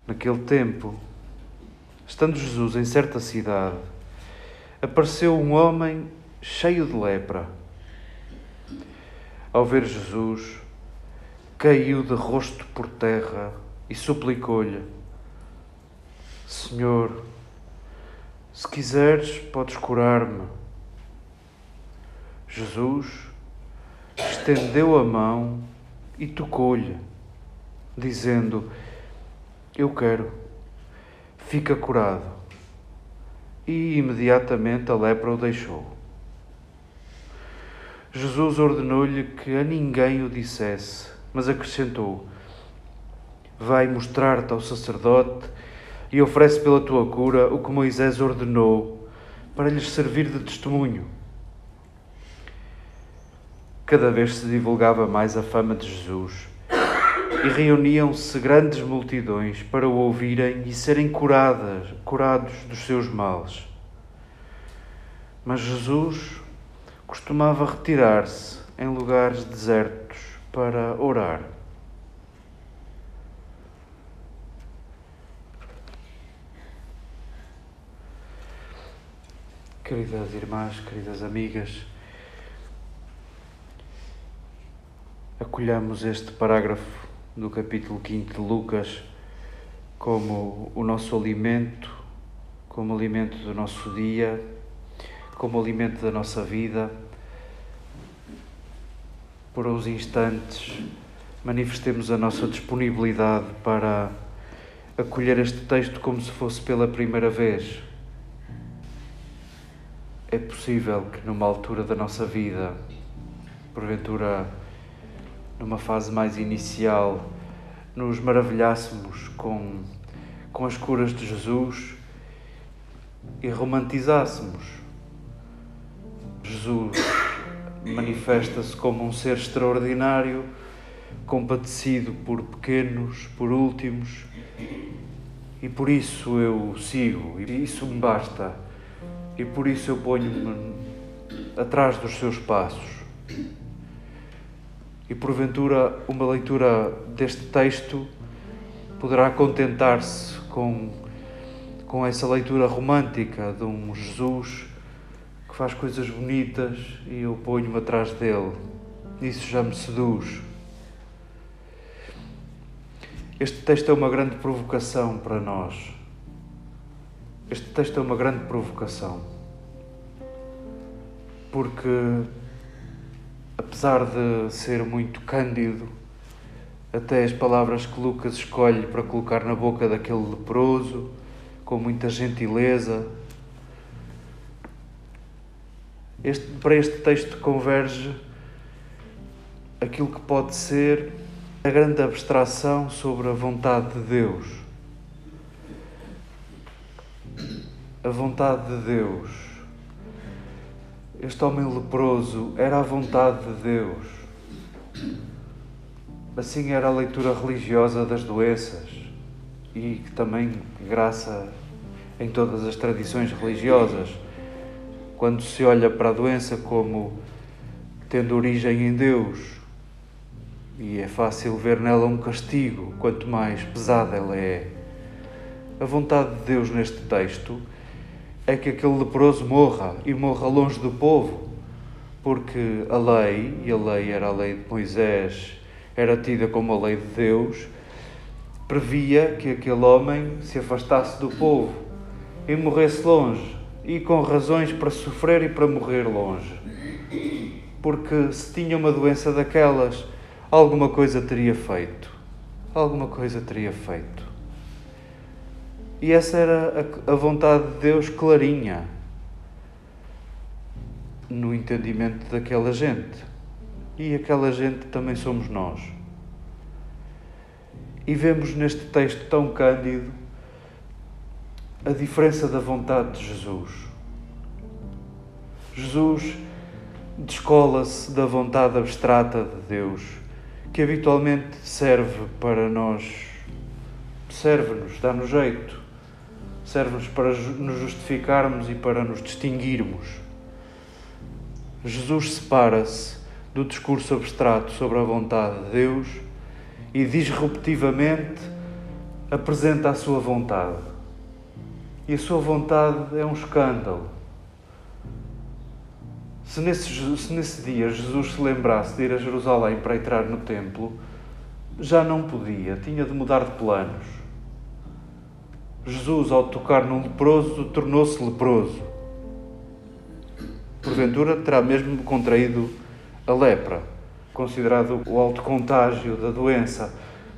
Naquele tempo, estando Jesus em certa cidade, apareceu um homem cheio de lepra. Ao ver Jesus, caiu de rosto por terra e suplicou-lhe: Senhor, se quiseres, podes curar-me. Jesus estendeu a mão e tocou-lhe, dizendo: Eu quero, fica curado. E imediatamente a lepra o deixou. Jesus ordenou-lhe que a ninguém o dissesse, mas acrescentou: Vai mostrar-te ao sacerdote e oferece pela tua cura o que Moisés ordenou para lhes servir de testemunho. Cada vez se divulgava mais a fama de Jesus e reuniam-se grandes multidões para o ouvirem e serem curados dos seus males. Mas Jesus costumava retirar-se em lugares desertos para orar. Queridas irmãs, queridas amigas, acolhamos este parágrafo do capítulo 5 de Lucas como o nosso alimento, como alimento do nosso dia, como alimento da nossa vida. Por uns instantes, manifestemos a nossa disponibilidade para acolher este texto como se fosse pela primeira vez. É possível que numa altura da nossa vida, porventura numa fase mais inicial, nos maravilhássemos com as curas de Jesus e romantizássemos. Jesus manifesta-se como um ser extraordinário, compadecido por pequenos, por últimos, e por isso eu sigo, e isso me basta, e por isso eu ponho-me atrás dos seus passos. E porventura uma leitura deste texto poderá contentar-se com essa leitura romântica de um Jesus que faz coisas bonitas e eu ponho-me atrás dele. Isso já me seduz. Este texto é uma grande provocação para nós. Este texto é uma grande provocação. Porque, apesar de ser muito cândido, até as palavras que Lucas escolhe para colocar na boca daquele leproso, com muita gentileza, para este texto converge aquilo que pode ser a grande abstração sobre a vontade de Deus. A vontade de Deus. Este homem leproso era a vontade de Deus. Assim era a leitura religiosa das doenças e que também graça em todas as tradições religiosas. Quando se olha para a doença como tendo origem em Deus, e é fácil ver nela um castigo, quanto mais pesada ela é. A vontade de Deus neste texto é que aquele leproso morra, e morra longe do povo, porque a lei, e a lei era a lei de Moisés, era tida como a lei de Deus, previa que aquele homem se afastasse do povo e morresse longe, e com razões para sofrer e para morrer longe. Porque se tinha uma doença daquelas, alguma coisa teria feito. Alguma coisa teria feito. E essa era a vontade de Deus clarinha no entendimento daquela gente. E aquela gente também somos nós. E vemos neste texto tão cândido a diferença da vontade de Jesus. Jesus descola-se da vontade abstrata de Deus, que habitualmente serve para nós, serve-nos, dá-nos jeito, serve-nos para nos justificarmos e para nos distinguirmos. Jesus separa-se do discurso abstrato sobre a vontade de Deus e disruptivamente apresenta a sua vontade. E a sua vontade é um escândalo. Se nesse dia Jesus se lembrasse de ir a Jerusalém para entrar no templo, já não podia, tinha de mudar de planos. Jesus, ao tocar num leproso, tornou-se leproso. Porventura, terá mesmo contraído a lepra, considerado o alto contágio da doença.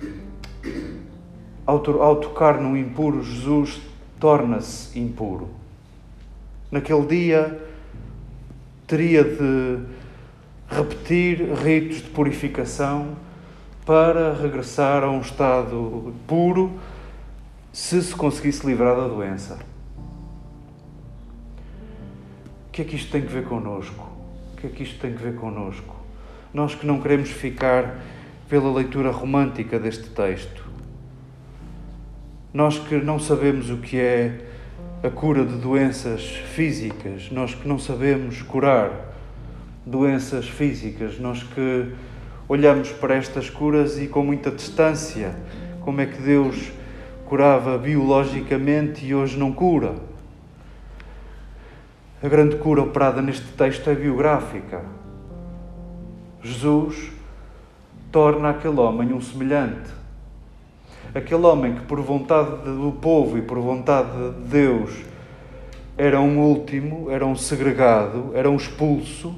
Ao tocar num impuro, Jesus torna-se impuro. Naquele dia, teria de repetir ritos de purificação para regressar a um estado puro, se conseguisse livrar da doença. O que é que isto tem a ver connosco? O que é que isto tem a ver connosco? Nós que não queremos ficar pela leitura romântica deste texto. Nós que não sabemos o que é a cura de doenças físicas, nós que não sabemos curar doenças físicas, nós que olhamos para estas curas e com muita distância, como é que Deus curava biologicamente e hoje não cura. A grande cura operada neste texto é biográfica. Jesus torna aquele homem um semelhante. Aquele homem que por vontade do povo e por vontade de Deus era um último, era um segregado, era um expulso,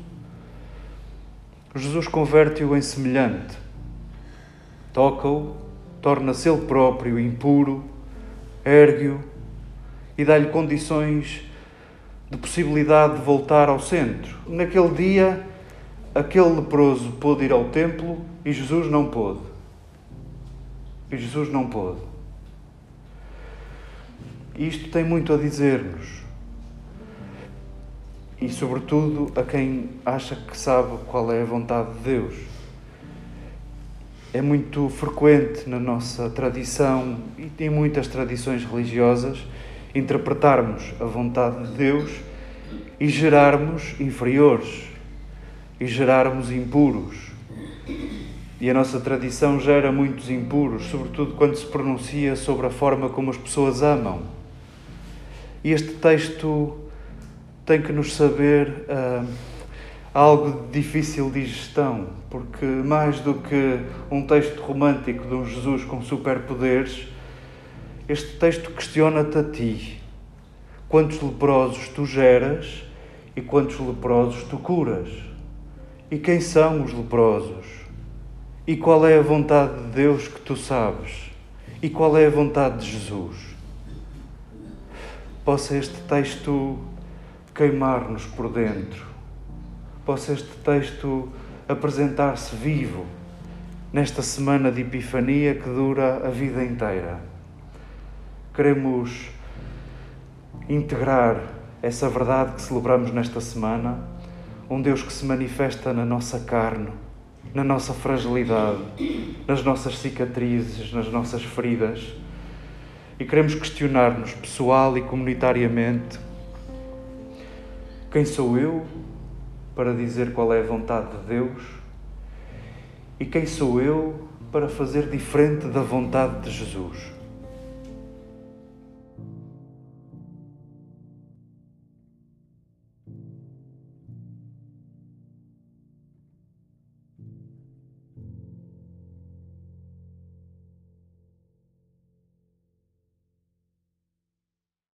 Jesus converte-o em semelhante. Toca-o, torna-se ele próprio impuro, ergue-o e dá-lhe condições de possibilidade de voltar ao centro. Naquele dia, aquele leproso pôde ir ao templo e Jesus não pôde. E Jesus não pôde. Isto tem muito a dizer-nos. E, sobretudo, a quem acha que sabe qual é a vontade de Deus. É muito frequente na nossa tradição e em muitas tradições religiosas interpretarmos a vontade de Deus e gerarmos inferiores e gerarmos impuros. E a nossa tradição gera muitos impuros, sobretudo quando se pronuncia sobre a forma como as pessoas amam. E este texto tem que nos saber algo de difícil digestão, porque mais do que um texto romântico de um Jesus com superpoderes, este texto questiona-te a ti. Quantos leprosos tu geras e quantos leprosos tu curas? E quem são os leprosos? E qual é a vontade de Deus que tu sabes? E qual é a vontade de Jesus? Possa este texto queimar-nos por dentro. Possa este texto apresentar-se vivo nesta semana de Epifania que dura a vida inteira. Queremos integrar essa verdade que celebramos nesta semana, um Deus que se manifesta na nossa carne, na nossa fragilidade, nas nossas cicatrizes, nas nossas feridas. E queremos questionar-nos pessoal e comunitariamente: quem sou eu para dizer qual é a vontade de Deus? E quem sou eu para fazer diferente da vontade de Jesus?